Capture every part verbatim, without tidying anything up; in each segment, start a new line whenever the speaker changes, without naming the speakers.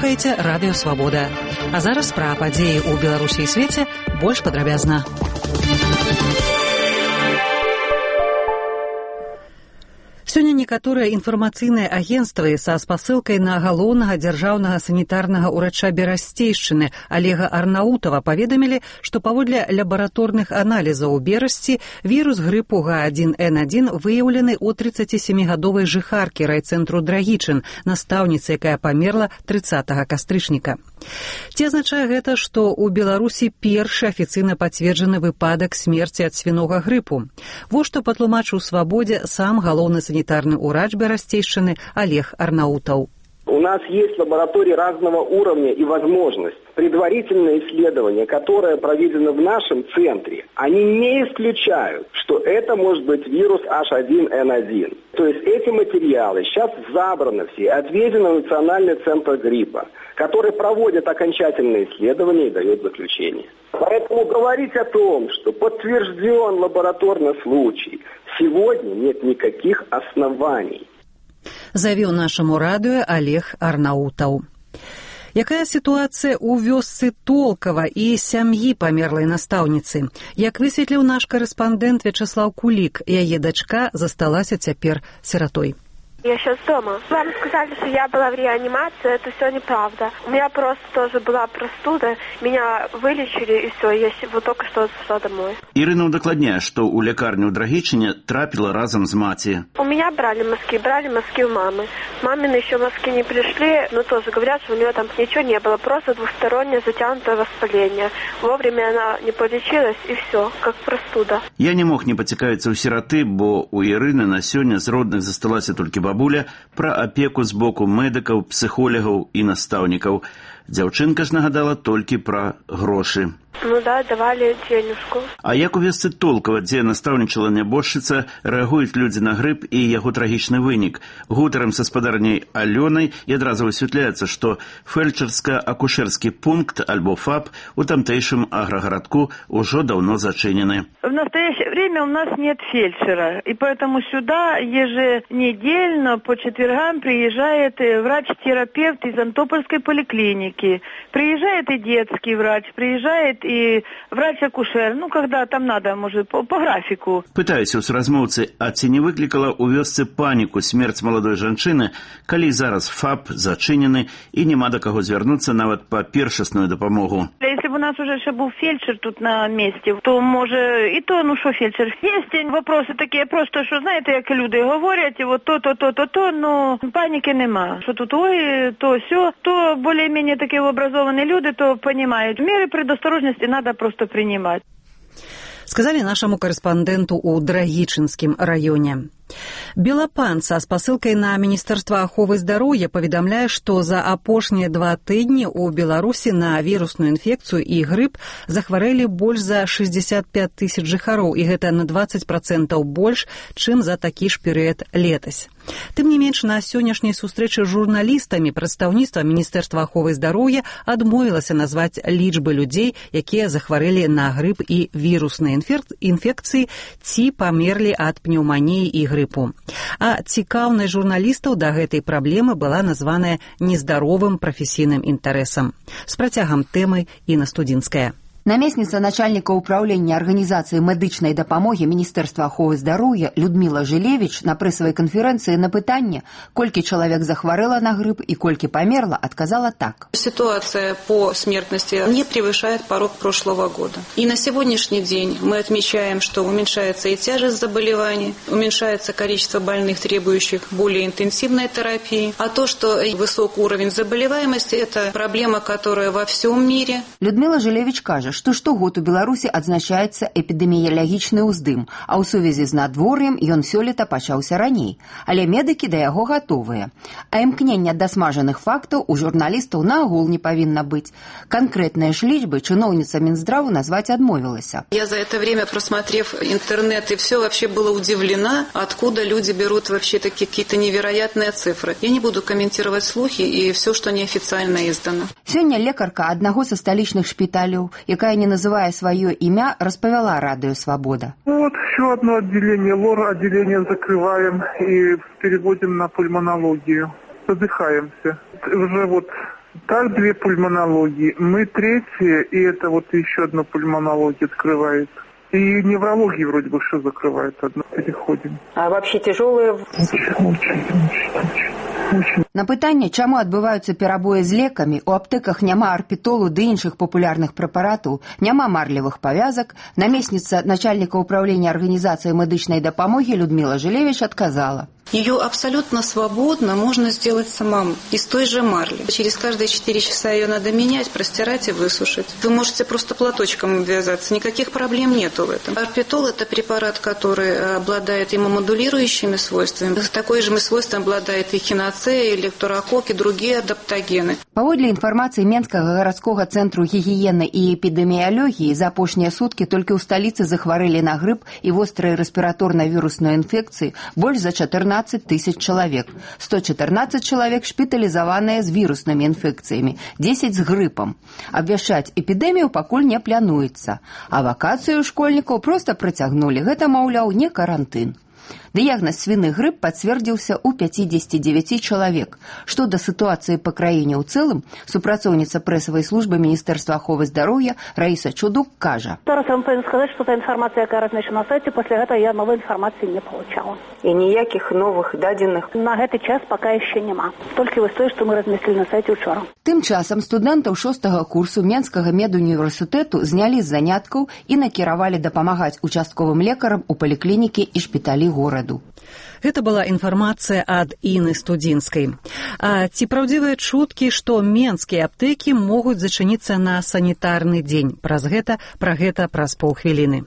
слухаеце Радыё Свабода. А зараз пра падзеі ў Беларусі і свеце больш падрабязна. Сёння некаторыя інфармацыйныя агенцтвы са спасылкай на галоўнага дзяржаўнага санітарнага ўрача Берасцейшчыны Олега Арнаутова паведамілі, што паводле лабараторных аналізаў у Берасці вірус грыпу га адзін эн адзін выяўлены ў трыццацісямігадовай жыхаркі райцэнтру Драгічын, настаўніцы, якая памерла трыццатага кастрычніка. Ці азначае гэта, што ў Беларусі першы афіцыйна пацверджаны выпадак смерці ад свінога грыпу? Во што патлумачыў Свабодзе сам галоўны санітарны ўрач Берасцейшчыны Олег Арнаутов.
У нас есть лаборатории разного уровня и возможность. Предварительные исследования, которые проведены в нашем центре, они не исключают, что это может быть вирус эйч один эн один. То есть эти материалы сейчас забраны все, отведены в Национальный центр гриппа, который проводит окончательные исследования и дает заключение. Поэтому говорить о том, что подтвержден лабораторный случай, сегодня нет никаких оснований.
Заявіў нашаму радыё Олег Арнаутов. Якая сітуацыя ў вёсцы Толкава і сям'і памерлай настаўніцы? Як высветліў наш корэспандэнт Вячеслав Кулик, яе дачка засталася цяпер сіратой.
Я сейчас дома. Вам сказали, что я была в реанимации, это все неправда. У меня просто тоже была простуда, меня вылечили и все, я вот только что зашла домой.
Ірына удакладняе, што ў лякарню ў Драгічыне трапіла разам з маці.
У меня брали мазки, брали мазки у мамы. Мамины еще мазки не пришли, но тоже говорят, что у нее там ничего не было, просто двустороннее затянутое воспаление. Вовремя она не полечилась и все, как простуда.
Я не мог не пацікавіцца ў сіраты, бо у Ірыны на сёння з родных засталася толькі бабуля. Бабуля пра апеку з боку медыкаў, псіхолягаў і настаўнікаў. Дзяўчынка ж нагадала толькі пра грошы.
Ну да, давали денежку.
А як у вёсцы Толкава, дзе настаўнічала нябожчыца, рэагуюць людзі на грып і яго трагічны вынік? Гутарам са спадарняй Алёнай і адразу высвятляецца, што фельчарска-акушэрскі пункт альбо ФАП у тамтэйшым аграгарадку ўжо даўно зачынены.
В настоящее время у нас нет фельдшера, и поэтому сюда еженедельно по четвергам приезжает врач-терапевт из Антопольской поликлиники. Приезжает и детский врач, приезжает и врач-акушер, ну, когда там надо, может, по, по графику.
Пытаюся ў суразмоўцы, а ці не выклікала ў вёсцы паніку смерць маладой жанчыны, калі зараз ФАП зачынены і няма да каго звярнуцца нават па першасную дапамогу?
Если бы у нас уже был фельдшер тут на месте, то, може, и то, ну, що фельдшер? Есть вопросы такі, просто, що, знаєте, як люди говорять, вот то, то, то, то, то, ну, паніки нема. Що тут, ой, то, сьо, то, более-менее такі образовані люди, то понимають. Меры предосторожности надо просто принимать.
Сказали нашему корреспонденту у Драгічынскім раёне. Белапан са спасылкай на Міністэрства аховы здароўя паведамляе, што за апошнія два тыдні ў Беларусі на вірусную інфекцыю і грып захварэлі больш за шэсцьдзесят пяць тысяч жыхароў, і гэта на дваццаць працэнтаў больш, чым за такі ж перыяд летась. Тым не менш, на сённяшняй сустрэчы з журналістамі прадстаўніцтва Міністэрства аховы здароўя адмовілася назваць лічбы людзей, якія захварэлі на грып і вірусныя інфекцыі ці памерлі ад пнеўманіі і грыпу. А цікаўнасць журналістаў да гэтай праблемы была названая нездаровым прафесійным інтарэсам. З працягам тэмы Інна Студзінская.
Намесніца начальніка ўправлення арганізацыі медычнай дапамогі Міністэрства аховы здароўя Людмила Жылевіч на прэсавай канферэнцыі на пытанне, колькі чалавек захварэла на грып і колькі памерла, адказала так.
Ситуация по смертности не превышает порог прошлого года. И на сегодняшний день мы отмечаем, что уменьшается и тяжесть заболеваний, уменьшается количество больных, требующих более интенсивной терапии. А то, что высокий уровень заболеваемости, это проблема, которая во всем мире.
Людмила Жылевіч кажа, што штогод у Беларусі адзначаецца эпідэміялагічны ўздым, а ў сувязі з надвор'ем ён сёлета пачаўся раней. Але медыкі да яго гатовыя. А імкнення да смажаных фактаў у журналістаў наогул не павінна быць. Конкретныя ж лічбы чыноўніца Минздраву назваць адмовілася.
Я за это время, просмотрев интернет, и все вообще была удивлена, откуда люди берут вообще такие какие-то невероятные цифры. Я не буду комментировать слухи и все, что неофициально издано.
Сёння лекарка аднаго са сталічных шпіталяў, якая не называя свое имя, распавяла Радио Свобода.
Вот еще одно отделение, лор-отделение закрываем и переводим на пульмонологию. Задыхаемся. Уже вот Так, две пульмонологии. Мы третья, и это вот еще одна пульмонология открывает. И неврология вроде бы что закрывает одно. Переходим.
А вообще тяжелые?
Очень, очень, очень. Очень.
На пытанне, чаму адбываюцца перабоі з лекамі, у аптэках няма арпітолу ды іншых папулярных прэпаратаў, няма марлевых павязак, намесніца начальніка ўправлення арганізацыі медычнай дапамогі Людмила Жилевич адказала.
Ее абсолютно свободно можно сделать самому, из той же марли. Через каждые четыре часа ее надо менять, простирать и высушить. Вы можете просто платочком обвязаться, никаких проблем нету в этом. Арпитол – это препарат, который обладает иммуномодулирующими свойствами. Такой же свойством обладает и хиноцея, и лепторокок, и другие адаптогены.
Паводле інфармацыі Менскага гарадскога цэнтру гігіены і эпідэміялогіі, за апошнія суткі толькі ў сталіцы захварэлі на грып і вострыя рэспіраторна-вірусныя інфекцыі больш за чатырнаццаць тысяч чалавек. сто чатырнаццаць чалавек шпіталізаваныя з віруснымі інфекцыямі, дзесяць з грыпам. Абвяшчаць эпідэмію пакуль не плануецца. А вакацыю школьнікаў проста працягнулі. Гэта, маўляў, не карантын. Дыягназ свіны грып пацвердзіўся ў пяцьдзесят девять чалавек. Што да сітуацыі па краіне ў цэлым, супрацоўніца прэсавай службы Міністэрства аховы здароўя Раіса Чудук кажа.
Зараз я вам повинна сказать, что та информация, которая размещена на сайте, после этого я новой информации не получала.
И никаких новых даденных?
На этот час пока еще нема. Только вот то, что мы разместили на сайте вчера.
Тым часам студэнтаў шостага курсу Менскага медуніверсітэту знялі з заняткаў і накіравалі дапамагаць участковым лекарам у паліклінікі і шпіталі гораду.
Гэта была інфармацыя ад Іны Студзінскай. А ці праўдзівыя чуткі, што менскія аптэкі могуць зачыніцца на санітарны дзень? Праз гэта, пра гэта праз паўхвіліны.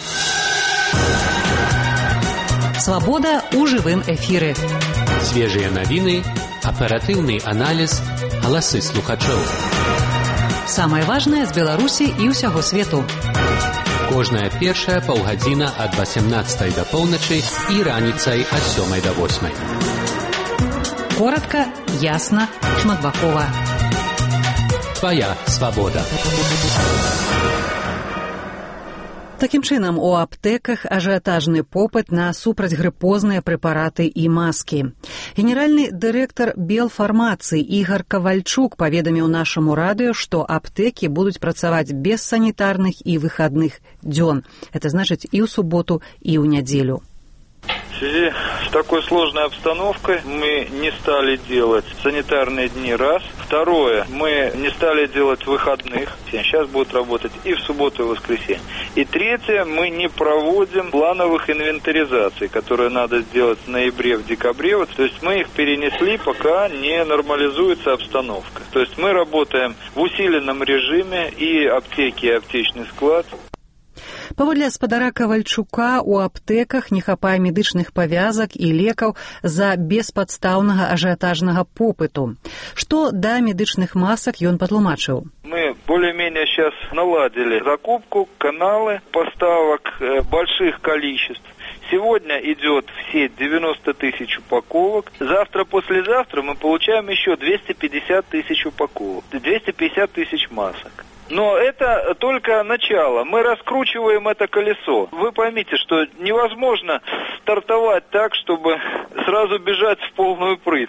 Свабода ў жывым эфіры.
Свежыя навіны, аператыўны аналіз, галасы слухачоў.
Самае важнае з Беларусі і ўсяго свету.
Кожная першая паўгадзіна ад васямнаццатай да поўначы і раніцай ад сёмай да восьмай.
Коратка, ясна, шматбакова.
Твая свабода.
Такім чынам, у аптэках ажыятажны попыт на супрацьгрыпозныя прэпараты і маскі. Генеральны дырэктар Белфармацыі Ігар Кавальчук паведаміў нашаму радыё, што аптэкі будуць працаваць без санітарных і выхадных дзён. Это значыць і ў суботу, і ў нядзелю.
В связи с такой сложной обстановкой мы не стали делать санитарные дни, раз. Второе, мы не стали делать выходных. Сейчас будут работать и в субботу, и в воскресенье. И третье, мы не проводим плановых инвентаризаций, которые надо сделать в ноябре, в декабре. То есть мы их перенесли, пока не нормализуется обстановка. То есть мы работаем в усиленном режиме, и аптеки, и аптечный склад.
Паводле гаспадара Кавальчука, у аптэках не хапае медычных павязак і лекаў з-за беспадстаўнага ажыятажнага попыту. Што да медычных масак ён патлумачыў.
Мы более-менее сейчас наладили закупку, каналы поставок э, больших количеств. Сегодня идет в сеть девяносто тысяч упаковок. Завтра-послезавтра мы получаем еще двести пятьдесят тысяч упаковок. двести пятьдесят тысяч масок. Но это только начало. Мы раскручиваем это колесо. Вы поймите, что невозможно стартовать так, чтобы сразу бежать в полную прыть.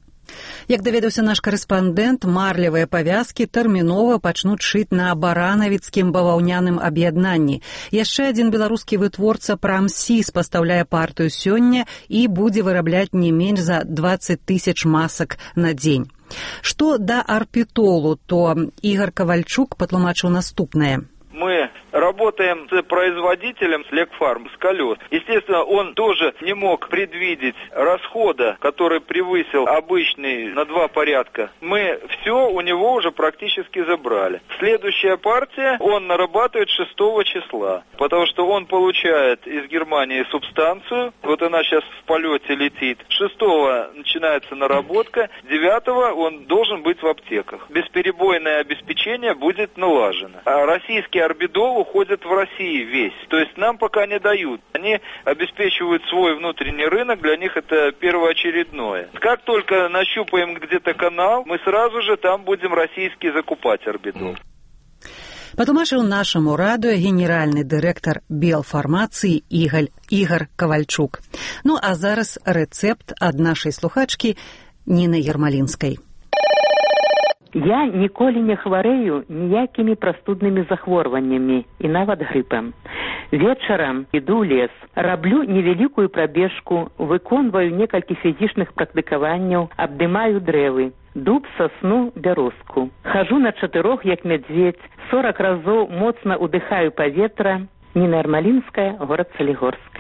Як даведаўся наш карэспандэнт, марлевыя павязкі тэрмінова пачнуць шыць на баранавіцкім баваўняным аб'яднанні. Яшчэ адзін беларускі вытворца Прамсіс пастаўляе партыю сёння і будзе вырабляць не менш за двадцать тысяч масак на дзень. Што да арпітолу, то Ігар Кавальчук патлумачыў наступнае.
Мы работаем с производителем, с Лекфарм, с колес. Естественно, он тоже не мог предвидеть расхода, который превысил обычный на два порядка. Мы все у него уже практически забрали. Следующая партия он нарабатывает шестого числа, потому что он получает из Германии субстанцию. Вот она сейчас в полете летит. шестого начинается наработка, девятого он должен быть в аптеках. Бесперебойное обеспечение будет налажено. А российский орбидол уходит в России весь. То есть нам пока не дают. Они обеспечивают свой внутренний рынок, для них это первоочередное. Как только нащупаем где-то канал, мы сразу же там будем российский закупать орбидол.
Патлумачыў нашаму радыё генеральны дырэктар Белфармацыі Ігар, Ігар Кавальчук. Ну а зараз рэцэпт ад нашай слухачкі Ніны Ермалінскай.
Я ніколі не хварэю ніякімі прастуднымі захворваннямі і нават грыпам. Вечарам іду ў лес, раблю невялікую прабежку, выконваю некалькі фізічных практыкаванняў, абдымаю дрэвы, дуб, сосну, бярозку. Хожу на чатырох, як мядзведзь, сорок разоў моцна удыхаю паветра. Ніна Ярмалінская, горад Салігорск.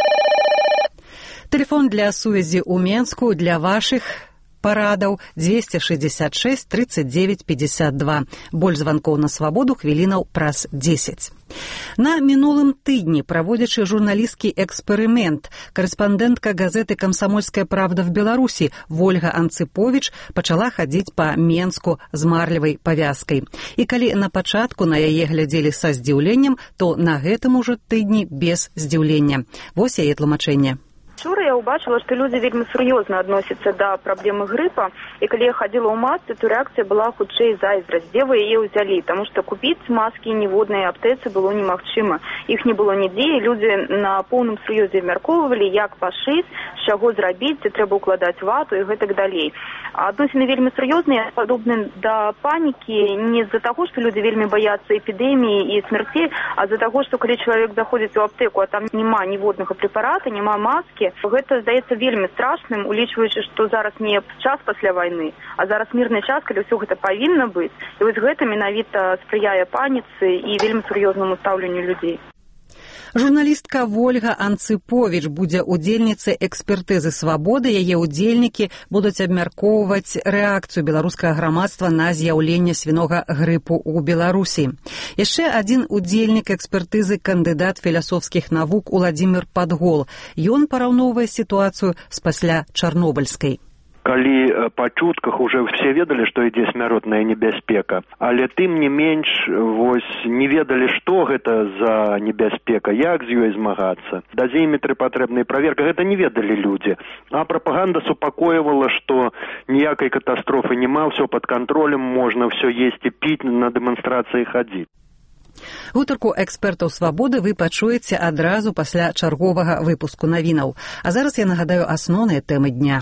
Телефон для сувязі ў Менску для вашых парадаў двести шестьдесят шесть тридцать девять пятьдесят два. Больш званкоў на свабоду хвілінаў праз дзесяць. На мінулым тыдні, праводзячы журналістскі эксперымент, корэспандэнтка газеты «Камсамольская правда» в Беларусі Вольга Анцыповіч пачала хадзіць па Менску з марлевай павязкай. І калі на пачатку на яе глядзелі са здзіўленнем, то на гэтым ужо тыдні без здзіўлення. Вось яе тлумачэнне.
Учора я ўбачыла, што людзі вельмі сур'ёзна адносяцца да праблемы грыпа, і калі я хадзіла ў масцы, то рэакцыя была хутчэй зайздрасць, дзе вы яе ўзялі, таму што купіць маскі ніводнай аптэцы было немагчыма. Іх не было нідзе, і людзі на поўным сур'ёзе абмяркоўвалі, як пашыць, з чаго зрабіць, ці трэба ўкладаць вату і гэтак далей. Адносіны вельмі сур'ёзныя, падобны да панікі не з-за таго, што людзі вельмі баяцца эпідэміі і смерцей, а з-за таго, што калі чалавек заходзіць у аптэку, а там няма ніводнага прэпарата, няма маскі, гэта здаецца вельмі страшным, улічваючы, што зараз не час пасля вайны, а зараз мірны час, калі ўсё гэта павінна быць. І вось гэта менавіта спрыяе паніцы і вельмі сур'ёзнаму стаўленню людзей.
Журналістка Вольга Анцыповіч будзе удзельніцай экспертызы «Свабоды». Яе ўдзельнікі будуць абмяркоўваць рэакцыю беларускага грамадства на з'яўленне свінога грыпу ў Беларусі. Яшчэ адзін удзельнік экспертызы кандыдат філасофскіх навук Уладзімір Падгол. Ён параўноўвае сітуацыю з пасля чарнобыльскай.
Калі па чутках уже все ведалі, што ідзе смяротная небяспека, але тым не менш вось не ведалі, што гэта за небяспека, як з ёй змагацца. Дазіметры патрэбныя, праверка, гэта не ведалі людзі. А прапаганда супакоівала, што ніякай катастрофы няма, ўсё пад кантролем, можна ўсё есці, піць, на дэманстрацыі хадзіць.
Гутарку экспертаў «Свабоды» вы пачуеце адразу пасля чарговага выпуску навінаў. А зараз я нагадаю асноўныя тэмы дня.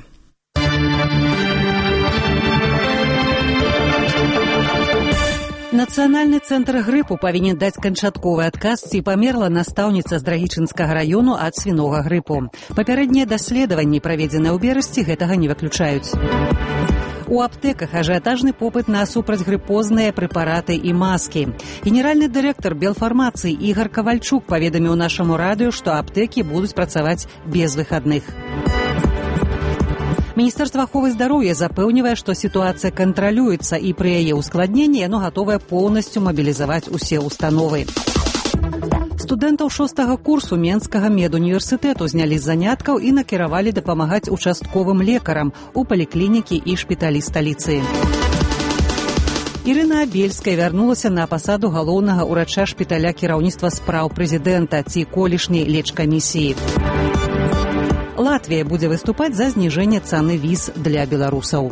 Нацыянальны цэнтр грыпу павінен даць канчатковы адказ, ці памерла настаўніца з Драгічынскага раёну ад свінога грыпу. Папярэднія даследаванні, праведзеныя ў берасці, гэтага не выключаюць. У аптэках ажыятажны попыт на супрацьгрыпозныя прэпараты і маскі. Генеральны дырэктар Белфармацыі Ігар Кавальчук паведаміў нашаму радыё, што аптэкі будуць працаваць без выхадных. Міністэрства аховы здароўя запэўнівае, што сітуацыя кантралюецца, і пры яе ўскладненні яно гатовае поўнасцю мабілізаваць усе ўстановы. Студэнтаў шостага курсу Менскага медуніверсітэту знялі з заняткаў і накіравалі дапамагаць участковым лекарам у паліклінікі і шпіталі сталіцы. Ірына Абельская вярнулася на пасаду галоўнага ўрача шпіталя кіраўніцтва спраў прэзідэнта ці колішняй лечкамісіі. Латвія будзе выступаць за зніжэнне цаны віз для беларусаў.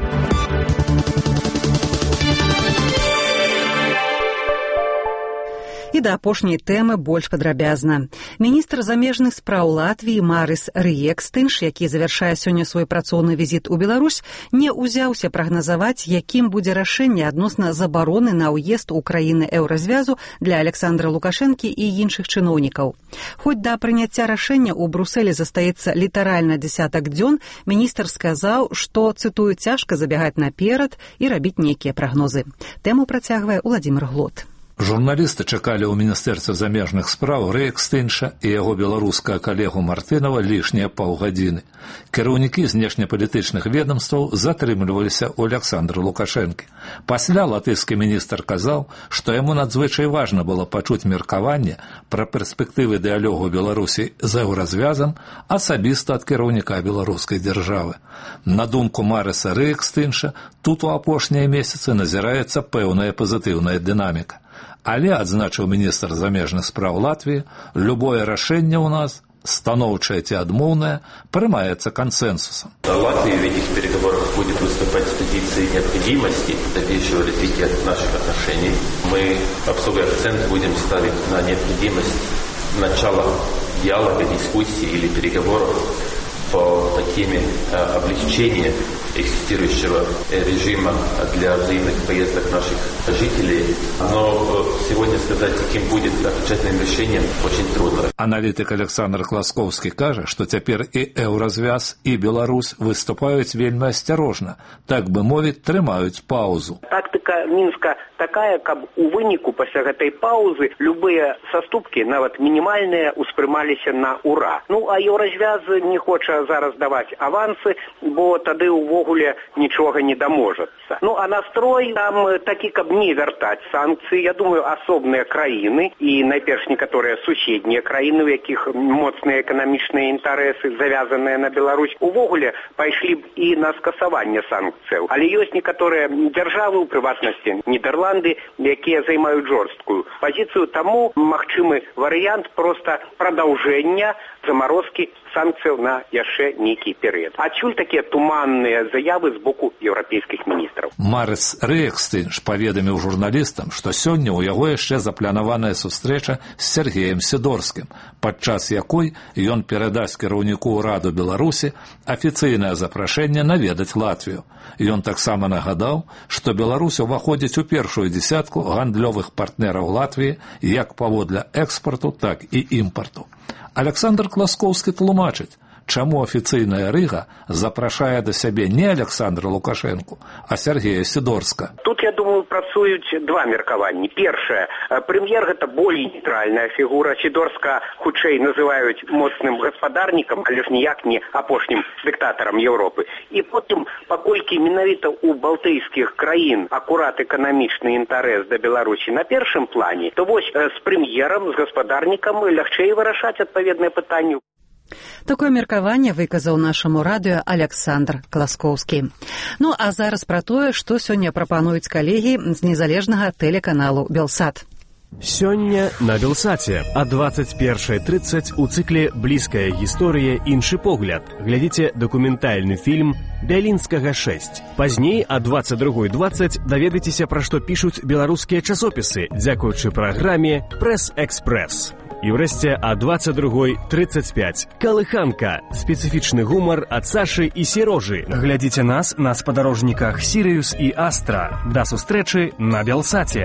І да апошняй тэмы больш падрабязна. Міністр замежных спраў Латвіі Марис Рыекстынш, які завяршае сёння свой працоўны візіт у Беларусь, не ўзяўся прагназаваць, якім будзе рашэнне адносна забароны на ўезд у краіны еўразвязу для Александра Лукашэнкі і іншых чыноўнікаў. Хоць да прыняцця рашэння ў Брусэлі застаецца літаральна дзясятак дзён, міністр сказаў, што, цытую, цяжка забягаць наперад і рабіць нейкія прагнозы. Тэму працягвае Уладзімір Глот.
Журналісты чакалі ў міністэрстве замежных спраў Рыекстынша і яго беларускага калегу Мартынова лішнія паўгадзіны. Кіраўнікі знешнепалітычных ведомстваў затрымліваліся ў Александра Лукашэнкі. Пасля латышскі міністр казаў, што яму надзвычай важна было пачуць меркаванне пра перспектывы дыялогу Беларусі з еўразвязам асабіста ад кіраўніка беларускай дзяржавы. На думку Марыса Рыекстынша, тут у апошнія месяцы назіраецца пэўная пазітыўная дынаміка. Але, адзначыў міністр замежных спраў Латвіі, любое рашэнне ў нас, станоўчае ці адмоўнае, прымаецца консенсусом.
Латвия в этих переговорах будет выступать с позицией необходимости дальнейшего развития наших отношений. Мы особый акцент будем ставить на необходимость начала диалога, дискуссии или переговоров по таким облегчениям экзистирующего режима для взаимных поездок наших жителей. Но сегодня сказать, каким будет окончательным решением, очень трудно.
Аналітик Александр Класковский кажа, што цяпер і Еўразвяз, і Беларусь выступаюць вельмі асцярожна, так бы мовіць, трымаюць паузу.
Тактыка Мінска такая, каб у выніку пасля гэтай паузы любыя саступкі, нават мінімальныя, успрымаліся на ура. Ну, а Еўразвяз не хоча зараз даваць авансы, бо тады ўвогуле нічога не даможацца. Ну, а настрой там такі, каб не вяртаць санкцыі. Я думаю, асобныя краіны і найперш некаторыя суседнія краіны, у якіх моцныя эканамічныя інтарэсы завязаныя на Беларусь, увогуле пайшлі б і на скасаванне санкцыяў. Але ёсць некаторыя дзяржавы, у прыватнасці Нідерланды, якія займаюць жорсткую пазіцыю, таму магчымы варыянт проста прадаўжэння замарозкі санкцыяў на яшчэ нейкі перыяд. Адсюль такія туманныя заявы з боку еўрапейскіх міністраў.
Марыс Рэкстынш паведаміў журналістам, што сёння ў яго яшчэ запланаваная сустрэча з Сергеем Сідорскім, падчас якой ён перадасць кіраўніку ўраду Беларусі афіцыйнае запрашэнне наведаць Латвію. Ён таксама нагадаў, што Беларусь уваходзіць у першую дзесятку гандлёвых партнераў Латвіі як паводле экспарту, так і імпарту. Александр Класковскі тлумачыць, чаму афіцыйная Рыга запрашае да сябе не Александра Лукашэнку, а Сергея Сідорска.
Тут, я думаю, працуюць два меркаванні. Першае, прэм'ер гэта болей нейтральная фігура. Сідорска хутчэй называюць моцным гаспадарнікам, але ж ніяк не апошнім дыктатарам Еўропы. І потым, паколькі менавіта ў балтыйскіх краін акурат эканамічны інтарэс да Беларусі на першым плане, то вось з прэм'ерам, з гаспадарнікам лягчэй вырашаць адпаведныя пытанні.
Такое меркаванне выказаў нашаму радыё Александр Класковскі. Ну, а зараз пра тое, што сёння прапануюць калегі з незалежнага тэлеканалу «Белсат».
Сёння на «Белсаце» а двадцать первая тридцать у цыкле «Блізкая гісторыя. Іншы погляд». Глядзіце дакументальны фільм «Бялінскага шэсць». Пазней а двадцать два двадцать даведайцеся, пра што пішуць беларускія часопісы, дзякуючы праграме «Прэс-экспрэс». І ўрэшце а двадцать два тридцать пять. Калыханка. Спецыфічны гумар ад Сашы і Серожы. Глядзіце нас на спадарожніках «Сірыюс» і «Астра». Да сустрэчы на «Белсаце».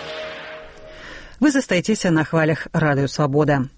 Вы застаецеся на хвалях радыё «Свабода».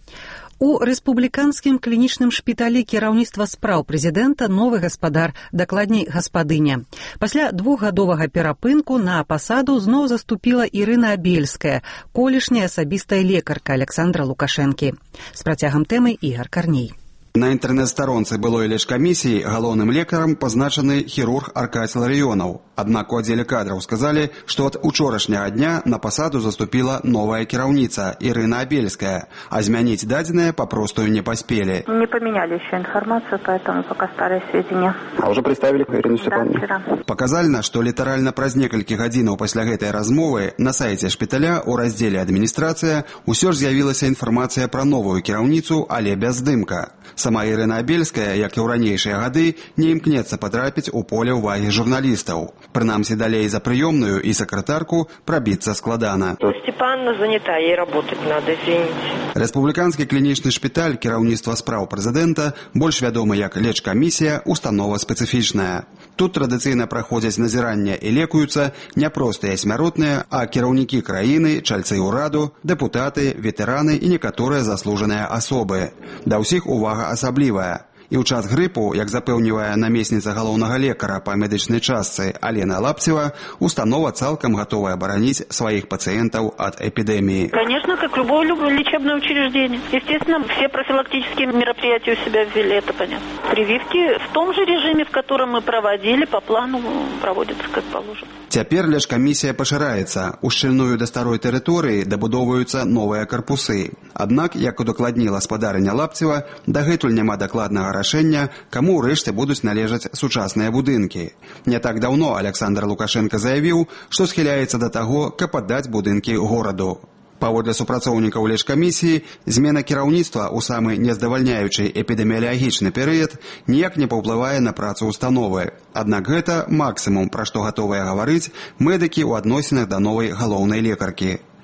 У рэспубліканскім клінічным шпіталі кіраўніцтва спраў прэзідэнта новы гаспадар, дакладней гаспадыня. Пасля двухгадовага перапынку на пасаду зноў заступіла Ірына Абельская, колішняя асабістая лекарка Александра Лукашэнкі. З працягам тэмы Ігар Карней.
На інтэрнэт-старонцы былой лечкамісіі галоўным лекарам пазначаны хірург Аркадзь Ларыёнаў. Аднак у аддзеле кадраў сказалі, што ад учорашняга дня на пасаду заступіла новая кіраўніца Ірына Абельская, а змяніць дадзеныя папросту не паспелі.
Не поменяли еще информацию, поэтому пока старые сведения.
А уже представили Ирину Степановну?
Да, вчера.
Паказальна, што літаральна праз некалькі гадзінаў пасля гэтай размовы на сайце шпіталя у раздзеле «Адміністрацыя» усё ж з'явілася інфармацыя пра новую кіраўніцу, але без здымка. Сама Ірына Абельская, як і ў ранейшыя гады, не імкнецца патрапіць у поле ўвагі журналістаў. Прынамсі далей за прыёмную і сакратарку прабіцца складана.
Степановна занята, ей работать надо, извините.
Рэспубліканскі клінічны шпіталь кіраўніцтва спраў прэзідэнта, больш вядомы як лечкамісія, установа спецыфічная. Тут традыцыйна праходзяць назірання і лекуюцца не простыя смяротныя, а кіраўнікі краіны, чальцы ўраду, дэпутаты, ветэраны і некаторыя заслужаныя асобы. Да ўсіх увага асаблівая. І ў час грыпу, як запэўнівае намесніца галоўнага лекара па медычнай частцы Алена Лапцева, установа цалкам гатовая бараніць сваіх пациентов от эпидемии.
Конечно, как любое, любое лечебное учреждение. Естественно, все профилактические мероприятия у себя ввели, это понятно. Прививки в том же режиме, в котором мы проводили, по плану проводятся как положено.
Цяпер лечкамісія пашыраецца. У шчыльную да старой тэрыторыі дабудоўваюцца новыя карпусы. Аднак, як удакладніла спадарыня Лапцева, дагэтуль няма дакладнага рашэння, каму ўрэшце будуць належаць сучасныя будынкі. Не так даўно Александр Лукашенко заявіў, што схіляецца да таго, каб аддаць будынкі гораду. Паводле супрацоўнікаў лечкамісіі, змена кіраўніцтва ў самы нездавальняючы эпідэміялагічны перыяд ніяк не паўплывае на працу установы. Аднак гэта максімум, пра што гатовыя гаварыць медыкі ў адносінах да новай галоўнай лекаркі.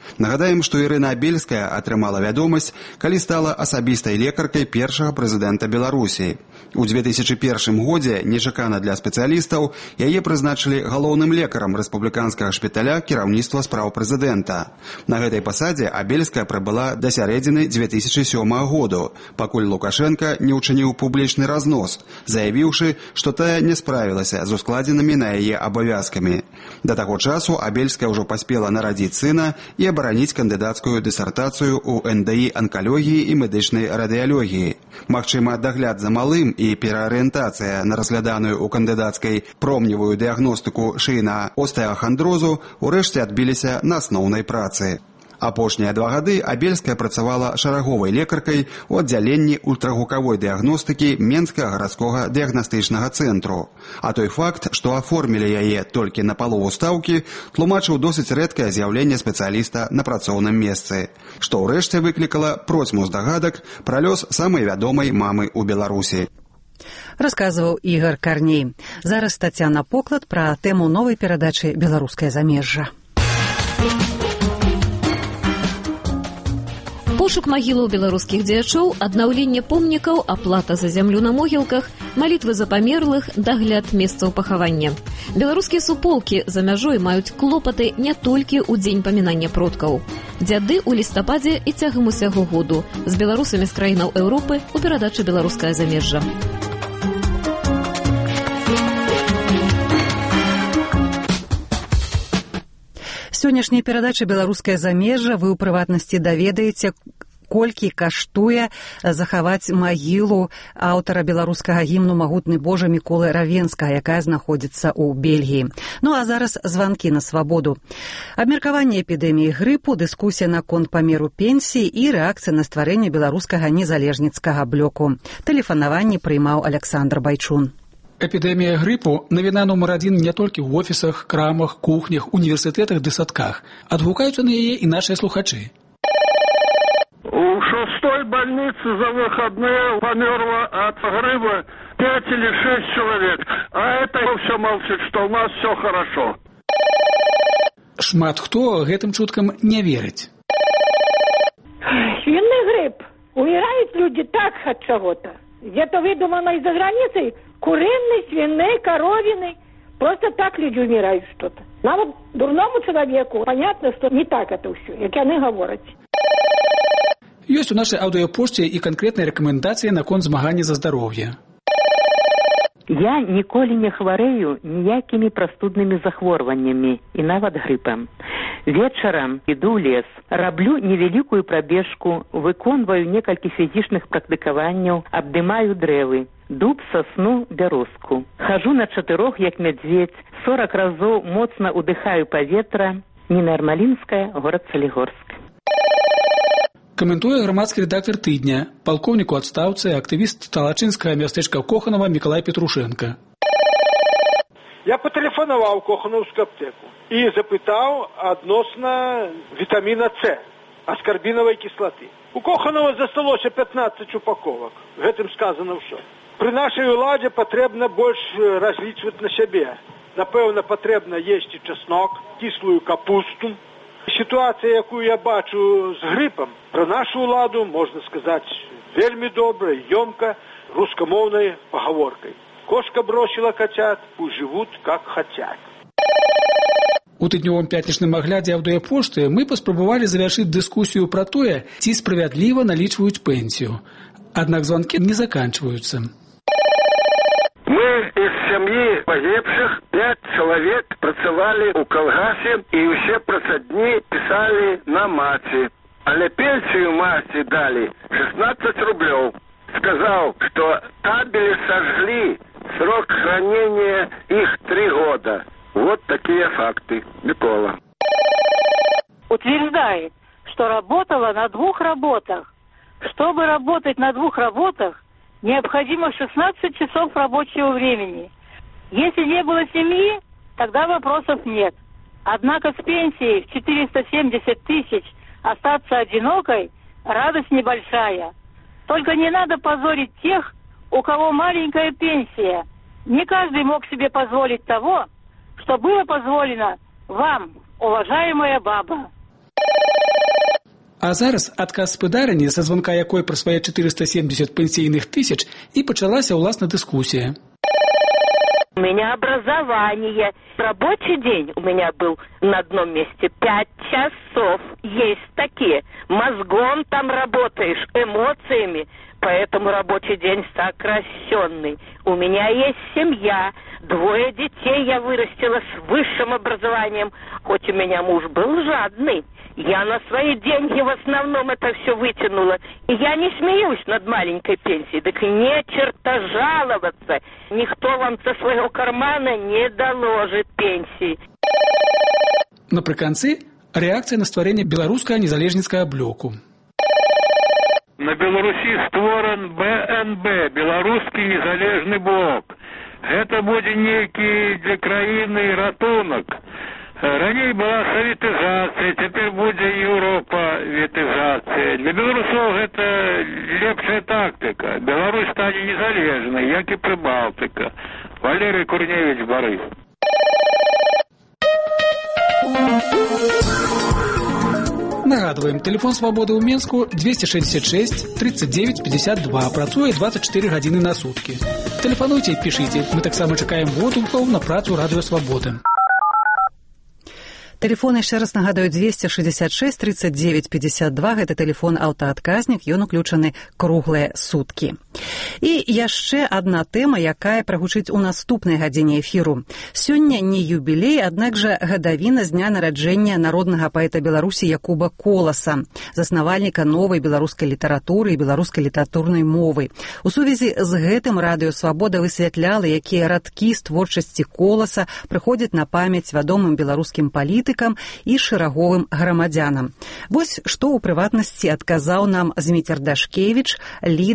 Нагадаем, што Ірына Абельская атрымала вядомасць, калі стала асабістай лекаркай першага прэзідэнта Беларусі. У две тысячы першым годзе, нечакана для спецыялістаў, яе прызначылі галоўным лекарам рэспубліканскага шпіталя кіраўніцтва спраў прэзідэнта. На гэтай пасадзе Абельская прабыла да сярэдзіны две тысячы сёмага году, пакуль Лукашенка не ўчыніў публічны разнос, заявіўшы, што тая не справілася з ускладзенымі на яе абавязкамі. Да таго часу Абельская ўжо паспела нарадзіць сына і абараніць кандыдацкую дысертацыю ў эн дэ і анкалогіі і медычнай радыялогіі. Магчыма, дагляд за малым і пераарыентацыя на разгляданую ў кандыдацкай промневую дыягностыку шыйнага остеахандрозу урэшце адбіліся на асноўнай працы. Апошнія два гады Абельская працавала шараговай лекаркай у аддзяленні ультрагукавой дыягностыкі Менскага гарадскога дыягнастычнага цэнтру. А той факт, што аформілі яе толькі на палову стаўкі, тлумачыў досыць рэдкае з'яўленне спецыяліста на працоўным месцы, што ўрэшце выклікала процьму здагадак пра лёс самай вядомай мамы ў Беларусі.
Расказваў Ігар Карней. Зараз Тацяна Поклад пра тэму новай перадачы «Беларускае замежжа».
Пошук магілаў беларускіх дзеячоў, аднаўленне помнікаў, аплата за зямлю на могілках, малітвы за памерлых, дагляд месцаў пахавання. Беларускія суполкі за мяжой маюць клопаты не толькі ў дзень памінання продкаў. Дзяды ў лістападзе і цягам усяго году з беларусамі з краінаў Еўропы у перадачы «Беларускае замежжа».
Сённяшняй перадачы «Беларускае замежжа» вы ў прыватнасці даведаеце, колькі каштуе захаваць магілу аўтара беларускага гімну «Магутны Божа» Міколы Равенскага, якая знаходзіцца ў Бельгіі. Ну а зараз званкі на свабоду. Абмеркаванне эпідэміі грыпу, дыскусія наконт памеру пенсіі і рэакцыя на стварэнне беларускага незалежніцкага блоку. Тэлефанаванне прыймаў Александр Байчун.
Эпідэмія грыпу – навіна нумар адзін не толькі ў офісах, крамах, кухнях, універсітэтах ды садках. Адгукаюцца на яе і нашыя слухачы.
У шестой больнице за выходные померло от гриппа пять или шесть человек. А это все молчит, что у нас все хорошо.
Шмат хто гэтым чуткам не верыць.
Свиный грипп. Умирают люди так от чего-то. Где-то выдумано из-за границы. Куриный, свиный, коровиный. Просто так люди умирают что-то. Нам вот, дурному человеку, понятно, что не так это все, як яны говорят.
Ёсць у нашай аўдыёпошце і канкрэтныя рэкамендацыі наконт змагання за здароўе.
Я ніколі не хварэю ніякімі прастуднымі захворваннямі і нават грыпам. Вечарам іду ў лес, раблю невялікую прабежку, выконваю некалькі фізічных практыкаванняў, абдымаю дрэвы, дуб, сасну, бярозку. Хожу на чатырох, як мядзведзь, сорак разоў моцна ўдыхаю паветра. Ніна Ярмалінская, горад Салігорск.
Каментуе грамадскі рэдактар тыдня, палкоўнік у адстаўцы, актывіст талачынскага мястэчка Коханова Мікалай Петрушенко.
Я патэлефанаваў Кохановскую аптеку і запытаў адносна вітаміна С, аскарбінавай кіслаты. У Коханова засталося пятнаццаць упаковак. Гэтым сказано ўсё. Пры нашай уладзе патрэбна больш разлічваць на сябе. Напэўна, патрэбна есці часнок, кіслую капусту. Сітуацыя, якую я бачу з грыпам, пра нашу ўладу, можна сказаць, вельмі добра, ёмка, рускамоўнай пагаворкай. Кошка бросила котят, пусть живут, как хотят.
У тыднёвым пятнічным аглядзе аўдыёпошты мы паспрабавалі завяршыць дыскусію пра тое, ці справядліва налічваюць пенсію. Аднак званкі не заканчваюцца.
Мы из семьи погибших пять человек працавали у калгасе и все працадни писали на маці. Але пенсию маці дали шестнадцать рублей. Сказал, что табели сожгли, срок хранения их три года. Вот такие факты. Микола.
Утверждает, что работала на двух работах. Чтобы работать на двух работах, необходимо шестнадцать часов рабочего времени. Если не было семьи, тогда вопросов нет. Однако с пенсией в четыреста семьдесят тысяч остаться одинокой – радость небольшая. Только не надо позорить тех, у кого маленькая пенсия. Не каждый мог себе позволить того, что было позволено вам, уважаемая баба.
А зараз адказ спадарыні, са званка якой пра свае четыреста семьдесят пенсійных тысяч, і пачалася ўласна дыскусія.
У меня образование. Рабочий день у меня был на одном месте пять часов. Есть такие. Мозгом там работаешь, эмоциями. Поэтому рабочий день сокращенный. У меня есть семья. Двое детей я вырастила с высшим образованием. Хоть у меня муж был жадный. Я на свои деньги в основном это все вытянула. И я не смеюсь над маленькой пенсией. Так не черта жаловаться. Никто вам со своего кармана не доложит пенсии.
Напрыканцы рэакцыя на стварэнне беларускага незалежніцкага блоку.
На Беларусі створан бэ эн бэ, Беларускі незалежны блок. Гэта будзе нейкі для краіны ратунак. Раней была савітызацыя, цяпер будзе еўропавітызацыя. Для беларусоў гэта лепшая тактыка. Беларусь стане незалежнай, як і Прыбалтыка. Валерый Курневич, Барыс.
Нагадваем, тэлефон свабоды ў Менску двести шестьдесят шесть тридцать девять пятьдесят два, працуе двадцать четыре гадзіны на суткі. Тэлефануйце і пішыце, мы таксама чакаем водгукаў на працу радыё Свабоды.
Телефон, яшчэ раз нагадаю, двести шестьдесят шесть тридцать девять пятьдесят два, гэта телефон аўтаадказнік, ён уключаны круглыя суткі. І яшчэ адна тэма, якая прагучыць у наступнай гадзіне эфіру. Сёння не юбілей, аднак жа гадавіна з дня нараджэння народнага паэта Беларусі Якуба Коласа, заснавальніка новай беларускай літаратуры і беларускай літаратурнай мовы. У сувязі з гэтым радыё Свабода высвятляла, якія радкі з творчасці Коласа прыходзяць на памяць вядомым беларускім палітыкам і шэраговым грамадзянам. Вось што ў прыватнасці адказаў нам Зміцер Дашкевіч, лідар